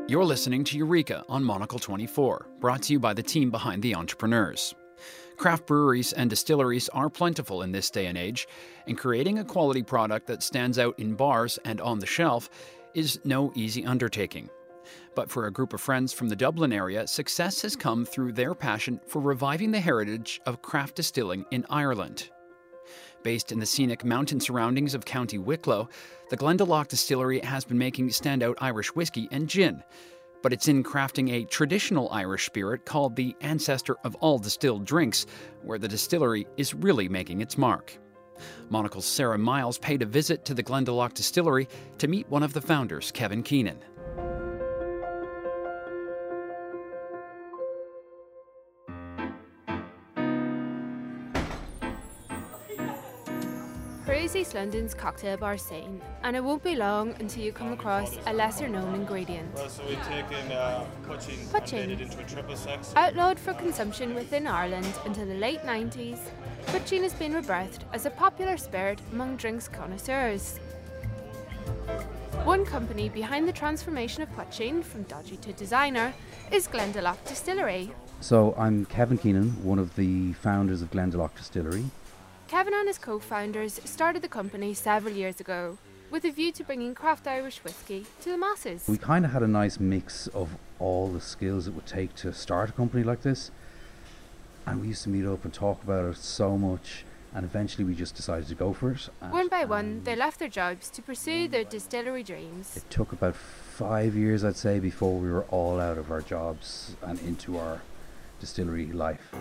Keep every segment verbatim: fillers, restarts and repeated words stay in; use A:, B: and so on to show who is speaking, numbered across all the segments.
A: You're listening to Eureka on Monocle twenty-four, brought to you by the team behind The Entrepreneurs. Craft breweries and distilleries are plentiful in this day and age, and creating a quality product that stands out in bars and on the shelf is no easy undertaking. But for a group of friends from the Dublin area, success has come through their passion for reviving the heritage of craft distilling in Ireland. Based in the scenic mountain surroundings of County Wicklow, the Glendalough Distillery has been making standout Irish whiskey and gin. But it's in crafting a traditional Irish spirit called the ancestor of all distilled drinks, where the distillery is really making its mark. Monocle's Sarah Miles paid a visit to the Glendalough Distillery to meet one of the founders, Kevin Keenan.
B: Perry's East London's cocktail bar scene, and it won't be long until you come across a lesser-known ingredient.
C: Well, so we've taken uh, poaching,
B: Poaching.
C: and made it into a triple sec.
B: Outlawed for consumption within Ireland until the late nineties, poaching has been rebirthed as a popular spirit among drinks connoisseurs. One company behind the transformation of poaching from dodgy to designer is Glendalough Distillery.
D: So I'm Kevin Keenan, one of the founders of Glendalough Distillery.
B: Kevin and his co-founders started the company several years ago with a view to bringing craft Irish whiskey to the masses.
D: We kind of had a nice mix of all the skills it would take to start a company like this, and we used to meet up and talk about it so much, and eventually we just decided to go for it. And
B: One by one, they left their jobs to pursue their distillery dreams.
D: It took about five years, I'd say, before we were all out of our jobs and into our distillery life.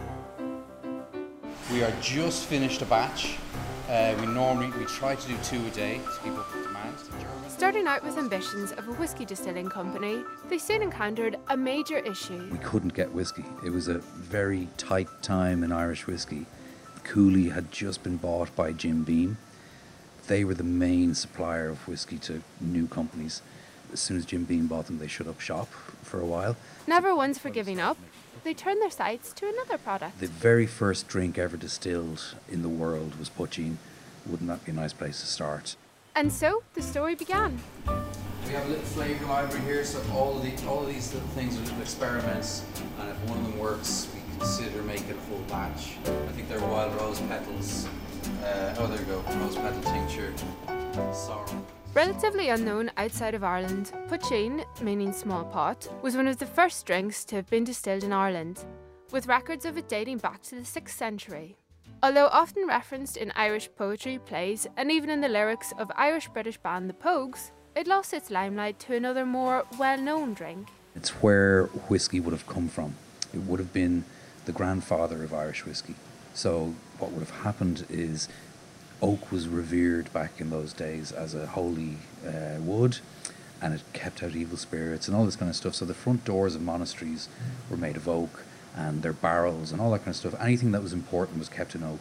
E: We are just finished a batch. Uh, we normally we try to do two a day to keep up with demand.
B: Starting out with ambitions of a whiskey distilling company, they soon encountered a major issue.
D: We couldn't get whiskey. It was a very tight time in Irish whiskey. Cooley had just been bought by Jim Beam. They were the main supplier of whiskey to new companies. As soon as Jim Beam bought them, they shut up shop for a while.
B: Never once for giving up, they turned their sights to another product.
D: The very first drink ever distilled in the world was poaching. Wouldn't that be a nice place to start?
B: And so the story began.
E: We have a little flavour library here, so all of, the, all of these little things are little experiments, and if one of them works, we consider making a full batch. I think they're wild rose petals. Uh, oh, there you go, rose petal tincture, sorrel.
B: Relatively unknown outside of Ireland, poaching, meaning small pot, was one of the first drinks to have been distilled in Ireland, with records of it dating back to the sixth century. Although often referenced in Irish poetry, plays, and even in the lyrics of Irish-British band The Pogues, it lost its limelight to another more well-known drink.
D: It's where whiskey would have come from. It would have been the grandfather of Irish whiskey. So what would have happened is oak was revered back in those days as a holy uh, wood, and it kept out evil spirits and all this kind of stuff. So the front doors of monasteries were made of oak, and their barrels and all that kind of stuff. Anything that was important was kept in oak.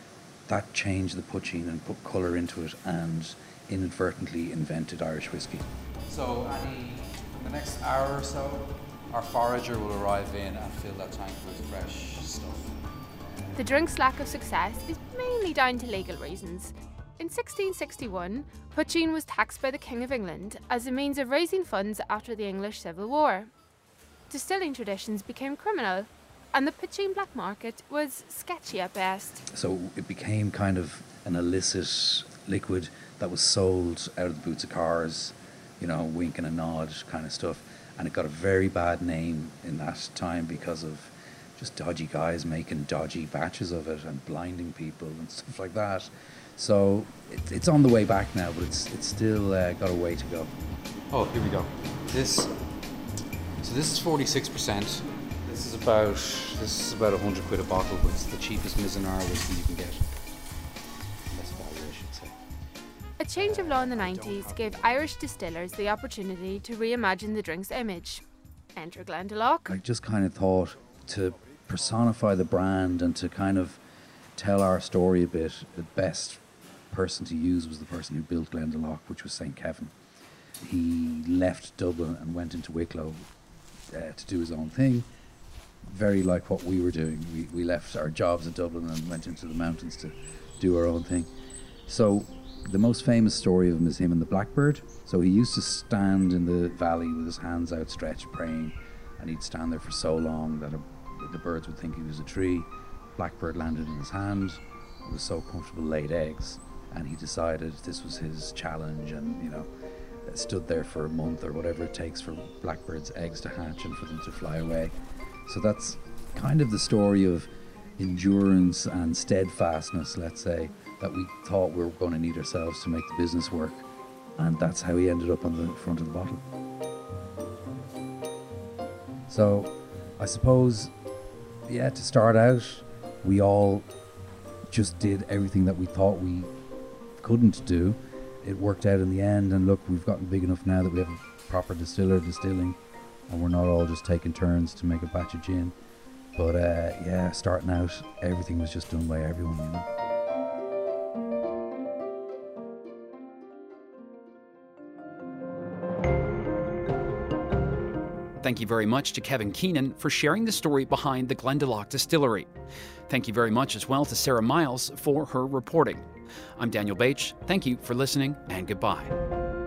D: That changed the poaching and put colour into it, and inadvertently invented Irish whiskey.
E: So any, in the next hour or so, our forager will arrive in and fill that tank with fresh stuff.
B: The drink's lack of success is mainly down to legal reasons. In sixteen sixty-one, poaching was taxed by the King of England as a means of raising funds after the English Civil War. Distilling traditions became criminal, and the poaching black market was sketchy at best.
D: So it became kind of an illicit liquid that was sold out of the boots of cars, you know, wink and a nod kind of stuff. And it got a very bad name in that time because of just dodgy guys making dodgy batches of it and blinding people and stuff like that. So it, it's on the way back now, but it's it's still uh, got a way to go.
E: Oh, here we go. This, so this is forty-six percent. This is about this is about a hundred quid a bottle, but it's the cheapest Mizzenar whiskey you can get. That's value, I should say.
B: A change of law in the nineties gave Irish distillers the opportunity to reimagine the drink's image. Enter Glendalough.
D: I just kind of thought to personify the brand and to kind of tell our story a bit, the best person to use was the person who built Glendalough, which was Saint Kevin. He left Dublin and went into Wicklow uh, to do his own thing, very like what we were doing. We, we left our jobs in Dublin and went into the mountains to do our own thing. So The most famous story of him is him and the blackbird. So he used to stand in the valley with his hands outstretched praying, and he'd stand there for so long that a, the birds would think he was a tree. Blackbird landed in his hand. It was so comfortable, laid eggs, and he decided this was his challenge, and, you know, stood there for a month or whatever it takes for blackbirds' eggs to hatch and for them to fly away. So that's kind of the story of endurance and steadfastness, let's say, that we thought we were going to need ourselves to make the business work. And that's how he ended up on the front of the bottle. So I suppose, yeah, to start out, we all just did everything that we thought we couldn't do. It worked out in the end, and look, we've gotten big enough now that we have a proper distiller distilling, and we're not all just taking turns to make a batch of gin. But uh, yeah, starting out, everything was just done by everyone, you know.
A: Thank you very much to Kevin Keenan for sharing the story behind the Glendalough Distillery. Thank you very much as well to Sarah Miles for her reporting. I'm Daniel Bache. Thank you for listening, and goodbye.